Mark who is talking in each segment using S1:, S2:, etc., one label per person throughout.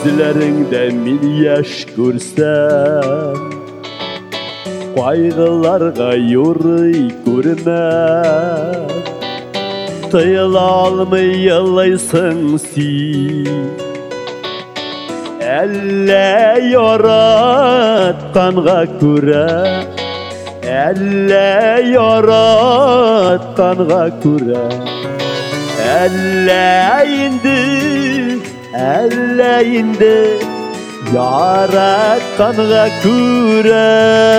S1: Gözlerinde mil yaş görsem, kaygılarga yuri görmem. Tıyıla almay yalaysın sen, elle yaratkanga göre, elle yaratkanga göre. Elle indi yaratkanga göre,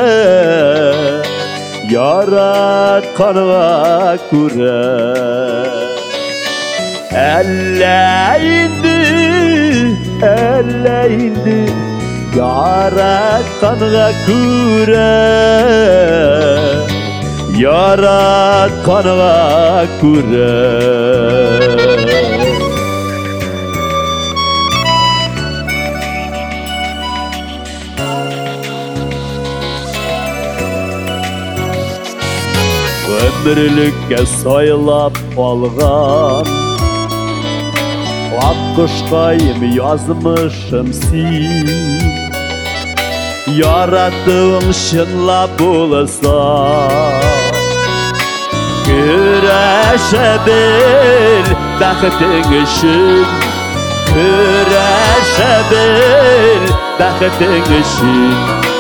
S1: yaratkanga göre. Elle indi yaratkanga göre, yaratkanga göre. Ömürlükке saylap algan ak kuşkayım yazmışım sen. Yarattığın şınlap olsa güreşebil bəxtin için, güreşebil bəxtin için.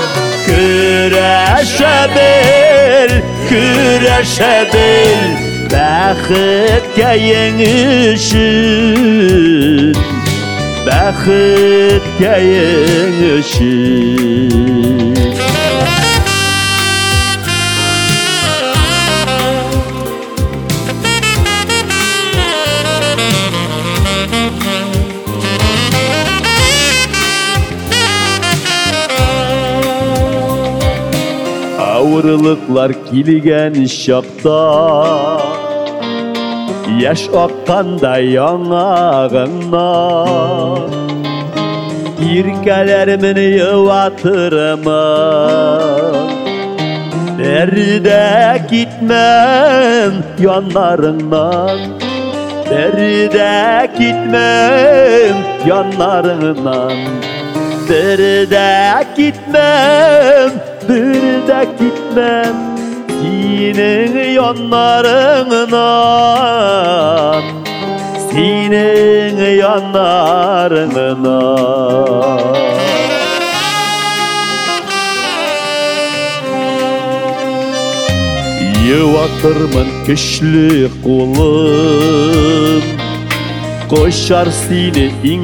S1: Güreşebil, güreşebil bəxit gəyin için, bəxit gəyin için. Ağırlıklar kilgen şapta, yaş akkanda yanağından, irkelerimi yıvatırma. Nerede gitmem yanlarından, nerede gitmem yanlarından. Nerede gitmem, nerede gitmem senin yanlarından, senin yanlarından. Yıvatırmın kişli kulum, koşar seni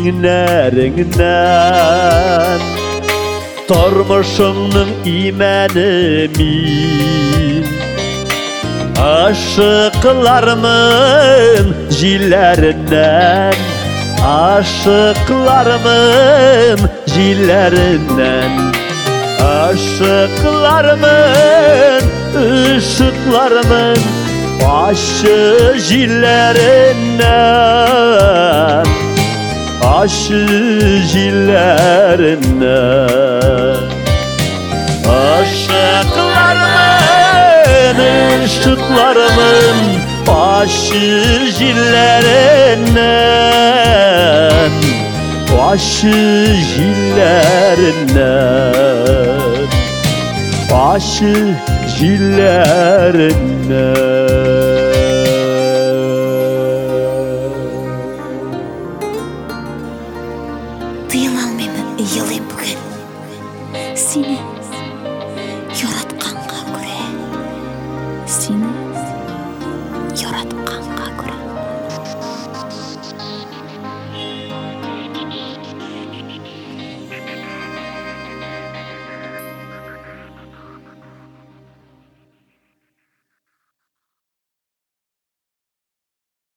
S1: inlerinden. Tormuşumның imenemin, aşıklarımın jillerinden, aşıklarımın jillerinden. Aşıklarımın, ışıklarımın başı jillerinden, aşı jillerinden. Aşıklarımın, ışıklarımın başı jillerinden, başı jillerinden, başı jillerinden.
S2: Tıyıla almayayım, yılayım bugün seni.